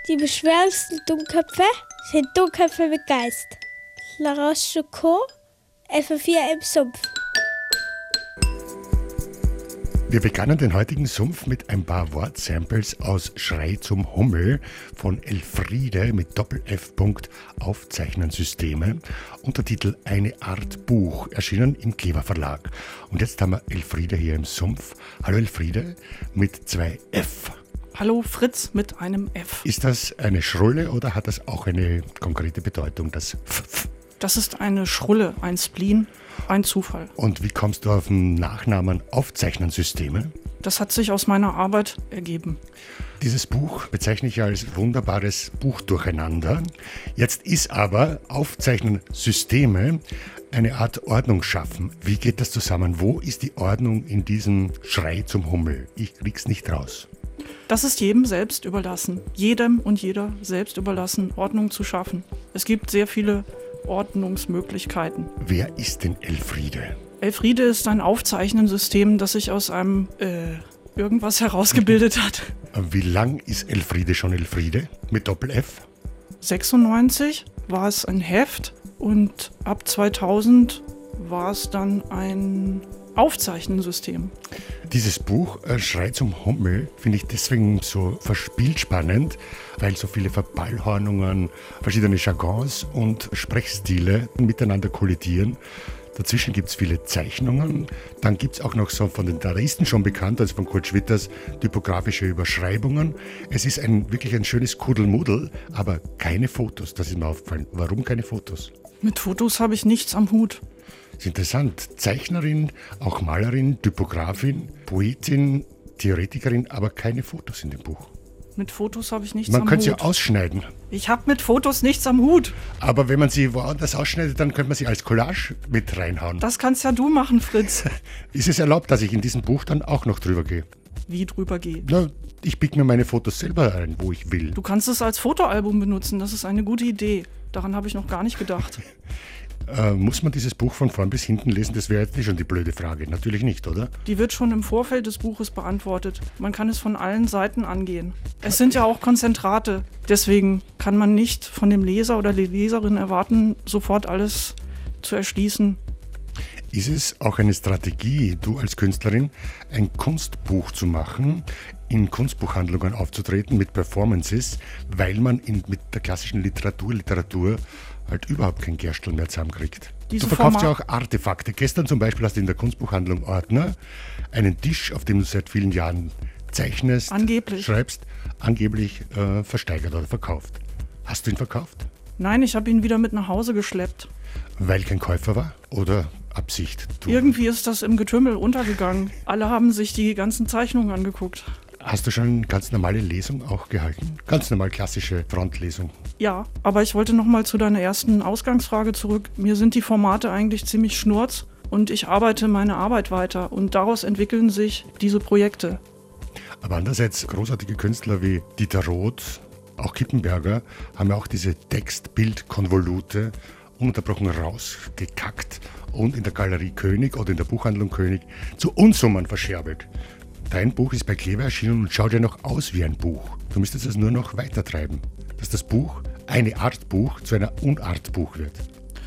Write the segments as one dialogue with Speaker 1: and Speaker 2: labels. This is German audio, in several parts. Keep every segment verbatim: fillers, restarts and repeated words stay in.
Speaker 1: Die beschwerlichsten Dummköpfe sind Dummköpfe mit Geist. La Rochefoucauld, F vier im Sumpf.
Speaker 2: Wir begannen den heutigen Sumpf mit ein paar Wortsamples aus Schrei zum Hummel von Elfriede mit Doppel-F. Aufzeichnensysteme, Untertitel Eine Art Buch, erschienen im Klever Verlag. Und jetzt haben wir Elfriede hier im Sumpf. Hallo Elfriede mit zwei F.
Speaker 3: Hallo Fritz mit einem F.
Speaker 2: Ist das eine Schrulle oder hat das auch eine konkrete Bedeutung, das F?
Speaker 3: Das ist eine Schrulle, ein Spleen, ein Zufall.
Speaker 2: Und wie kommst du auf den Nachnamen Aufzeichnensysteme?
Speaker 3: Das hat sich aus meiner Arbeit ergeben.
Speaker 2: Dieses Buch bezeichne ich als wunderbares Buchdurcheinander. Jetzt ist aber Aufzeichnensysteme eine Art Ordnung schaffen. Wie geht das zusammen? Wo ist die Ordnung in diesem Schrei zum Hummel? Ich krieg's nicht raus.
Speaker 3: Das ist jedem selbst überlassen. Jedem und jeder selbst überlassen, Ordnung zu schaffen. Es gibt sehr viele Ordnungsmöglichkeiten.
Speaker 2: Wer ist denn Elfriede?
Speaker 3: Elfriede ist ein Aufzeichnensystem, das sich aus einem äh, irgendwas herausgebildet hat.
Speaker 2: Wie lang ist Elfriede schon Elfriede? Mit Doppel-F?
Speaker 3: sechsundneunzig war es ein Heft und ab zweitausend war es dann ein Aufzeichnensystem.
Speaker 2: Dieses Buch, äh, Schrei zum Hummel, finde ich deswegen so verspielt spannend, weil so viele Verballhornungen, verschiedene Jargons und Sprechstile miteinander kollidieren. Dazwischen gibt es viele Zeichnungen. Dann gibt es auch noch so von den Dadaisten schon bekannt, also von Kurt Schwitters, typografische Überschreibungen. Es ist ein, wirklich ein schönes Kuddelmuddel, aber keine Fotos. Das ist mir aufgefallen. Warum keine Fotos?
Speaker 3: Mit Fotos habe ich nichts am Hut.
Speaker 2: Das ist interessant. Zeichnerin, auch Malerin, Typografin, Poetin, Theoretikerin, aber keine Fotos in dem Buch.
Speaker 3: Mit Fotos habe ich nichts
Speaker 2: Man
Speaker 3: am Hut.
Speaker 2: könnte sie ja ausschneiden.
Speaker 3: Ich habe mit Fotos nichts am Hut.
Speaker 2: Aber wenn man sie woanders ausschneidet, dann könnte man sie als Collage mit reinhauen.
Speaker 3: Das kannst ja du machen, Fritz.
Speaker 2: Ist es erlaubt, dass ich in diesem Buch dann auch noch drüber gehe?
Speaker 3: Wie drüber gehe?
Speaker 2: Na, ich pick mir meine Fotos selber ein, wo ich will.
Speaker 3: Du kannst es als Fotoalbum benutzen, das ist eine gute Idee. Daran habe ich noch gar nicht gedacht.
Speaker 2: Äh, muss man dieses Buch von vorn bis hinten lesen? Das wäre jetzt nicht schon die blöde Frage. Natürlich nicht, oder?
Speaker 3: Die wird schon im Vorfeld des Buches beantwortet. Man kann es von allen Seiten angehen. Es sind ja auch Konzentrate. Deswegen kann man nicht von dem Leser oder der Leserin erwarten, sofort alles zu erschließen.
Speaker 2: Ist es auch eine Strategie, du als Künstlerin, ein Kunstbuch zu machen, in Kunstbuchhandlungen aufzutreten mit Performances, weil man in, mit der klassischen Literatur, Literatur halt überhaupt kein Gerstl mehr zusammenkriegt?
Speaker 3: Diese
Speaker 2: du verkaufst
Speaker 3: Format-
Speaker 2: ja auch Artefakte. Gestern zum Beispiel hast du in der Kunstbuchhandlung Ordner einen Tisch, auf dem du seit vielen Jahren zeichnest,
Speaker 3: Angeblich.
Speaker 2: schreibst, angeblich äh, versteigert oder verkauft. Hast du ihn verkauft?
Speaker 3: Nein, ich habe ihn wieder mit nach Hause geschleppt.
Speaker 2: Weil kein Käufer war? Oder Absicht? Du
Speaker 3: Irgendwie ist das im Getümmel untergegangen. Alle haben sich die ganzen Zeichnungen angeguckt.
Speaker 2: Hast du schon eine ganz normale Lesung auch gehalten? Ganz normal klassische Frontlesung.
Speaker 3: Ja, aber ich wollte noch mal zu deiner ersten Ausgangsfrage zurück. Mir sind die Formate eigentlich ziemlich schnurz und ich arbeite meine Arbeit weiter und daraus entwickeln sich diese Projekte.
Speaker 2: Aber andererseits, großartige Künstler wie Dieter Roth, auch Kippenberger, haben ja auch diese Text-Bild-Konvolute ununterbrochen rausgekackt und in der Galerie König oder in der Buchhandlung König zu Unsummen verscherbelt. Dein Buch ist bei Klever erschienen und schaut ja noch aus wie ein Buch. Du müsstest es nur noch weitertreiben, dass das Buch, eine Art Buch, zu einer Unart-Buch wird.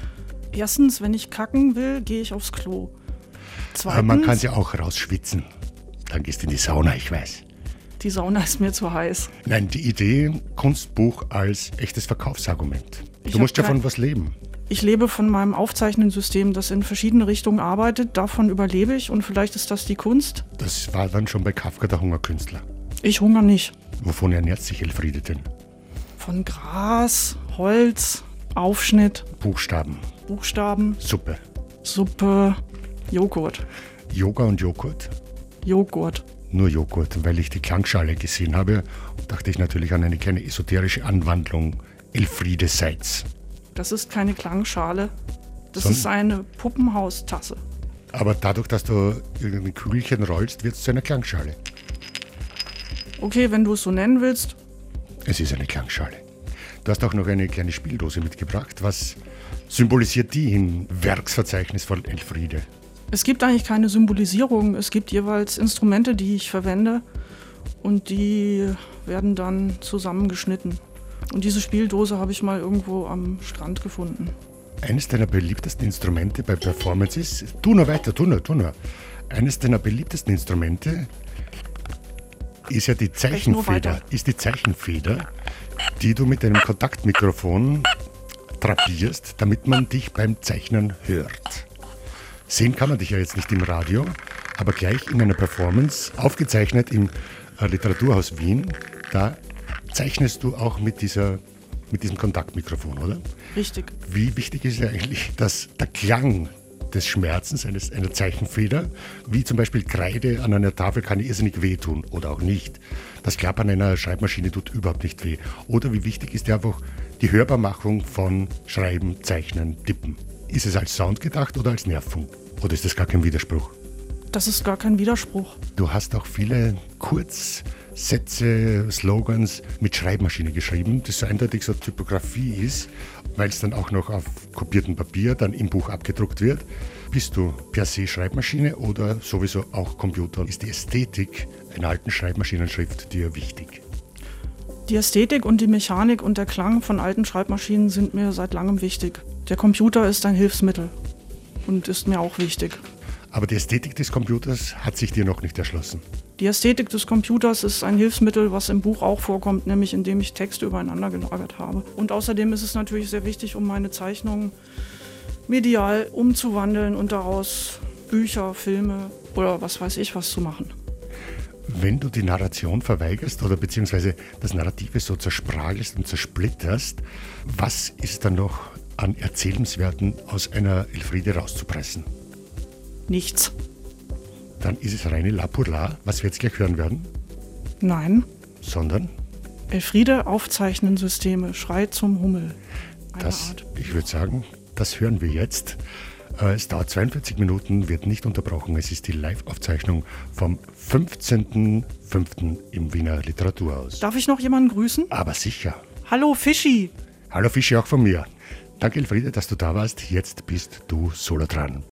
Speaker 3: Erstens, wenn ich kacken will, gehe ich aufs Klo. Zweitens,
Speaker 2: Aber man kann es ja auch rausschwitzen. Dann gehst du in die Sauna, ich weiß.
Speaker 3: die Sauna ist mir zu heiß.
Speaker 2: Nein, die Idee, Kunstbuch als echtes Verkaufsargument.
Speaker 3: Ich
Speaker 2: Du musst ja
Speaker 3: hab kein-
Speaker 2: von was leben.
Speaker 3: Ich lebe von meinem Aufzeichnungssystem, das in verschiedene Richtungen arbeitet. Davon überlebe ich und vielleicht ist das die Kunst.
Speaker 2: Das war dann schon bei Kafka der Hungerkünstler.
Speaker 3: Ich hungere nicht.
Speaker 2: Wovon ernährt sich Elfriede denn?
Speaker 3: Von Gras, Holz, Aufschnitt,
Speaker 2: Buchstaben,
Speaker 3: Buchstaben,
Speaker 2: Suppe,
Speaker 3: Suppe, Joghurt.
Speaker 2: Yoga und Joghurt.
Speaker 3: Joghurt.
Speaker 2: Nur Joghurt, weil ich die Klangschale gesehen habe, dachte ich natürlich an eine kleine esoterische Anwandlung. Elfriede Seitz.
Speaker 3: Das ist keine Klangschale. Das
Speaker 2: Son-
Speaker 3: ist eine Puppenhaustasse.
Speaker 2: Aber dadurch, dass du irgendein Kügelchen rollst, wird es zu einer Klangschale.
Speaker 3: Okay, wenn du es so nennen willst.
Speaker 2: Es ist eine Klangschale. Du hast auch noch eine kleine Spieldose mitgebracht. Was symbolisiert die im Werksverzeichnis von Elfriede?
Speaker 3: Es gibt eigentlich keine Symbolisierung. Es gibt jeweils Instrumente, die ich verwende. Und die werden dann zusammengeschnitten. Und diese Spieldose habe ich mal irgendwo am Strand gefunden.
Speaker 2: Eines deiner beliebtesten Instrumente bei Performances, tu nur weiter, tu nur, tu nur. Eines deiner beliebtesten Instrumente ist ja die Zeichenfeder, ist die Zeichenfeder, die du mit deinem Kontaktmikrofon drapierst, damit man dich beim Zeichnen hört. Sehen kann man dich ja jetzt nicht im Radio, aber gleich in einer Performance, aufgezeichnet im äh, Literaturhaus Wien, da zeichnest du auch mit, dieser, mit diesem Kontaktmikrofon, oder?
Speaker 3: Richtig.
Speaker 2: Wie wichtig ist ja eigentlich, dass der Klang des Schmerzens eines, einer Zeichenfeder, wie zum Beispiel Kreide an einer Tafel, kann irrsinnig wehtun oder auch nicht. Das Klappern einer Schreibmaschine tut überhaupt nicht weh. Oder wie wichtig ist ja einfach die Hörbarmachung von Schreiben, Zeichnen, Tippen. Ist es als Sound gedacht oder als Nervfunk? Oder ist das gar kein Widerspruch?
Speaker 3: Das ist gar kein Widerspruch.
Speaker 2: Du hast auch viele Kurzsätze, Slogans mit Schreibmaschine geschrieben, das so eindeutig so Typografie ist, weil es dann auch noch auf kopiertem Papier dann im Buch abgedruckt wird. Bist du per se Schreibmaschine oder sowieso auch Computer? Ist die Ästhetik einer alten Schreibmaschinenschrift dir wichtig?
Speaker 3: Die Ästhetik und die Mechanik und der Klang von alten Schreibmaschinen sind mir seit langem wichtig. Der Computer ist ein Hilfsmittel und ist mir auch wichtig.
Speaker 2: Aber die Ästhetik des Computers hat sich dir noch nicht erschlossen.
Speaker 3: Die Ästhetik des Computers ist ein Hilfsmittel, was im Buch auch vorkommt, nämlich indem ich Texte übereinander gelagert habe. Und außerdem ist es natürlich sehr wichtig, um meine Zeichnungen medial umzuwandeln und daraus Bücher, Filme oder was weiß ich was zu machen.
Speaker 2: Wenn du die Narration verweigerst oder beziehungsweise das Narrative so zerspragelst und zersplitterst, was ist dann noch an Erzählenswerten aus einer Elfriede rauszupressen?
Speaker 3: Nichts.
Speaker 2: Dann ist es reine La pour La, was wir jetzt gleich hören werden.
Speaker 3: Nein.
Speaker 2: Sondern?
Speaker 3: Elfriede Aufzeichnensysteme, Schrei zum Hummel. Eine
Speaker 2: Das,
Speaker 3: Art.
Speaker 2: ich würde sagen, das hören wir jetzt. Äh, Es dauert zweiundvierzig Minuten, wird nicht unterbrochen. Es ist die Live-Aufzeichnung vom fünfzehnten fünften im Wiener Literaturhaus.
Speaker 3: Darf ich noch jemanden grüßen?
Speaker 2: Aber sicher.
Speaker 3: Hallo Fischi!
Speaker 2: Hallo Fischi auch von mir. Danke Elfriede, dass du da warst. Jetzt bist du solo dran.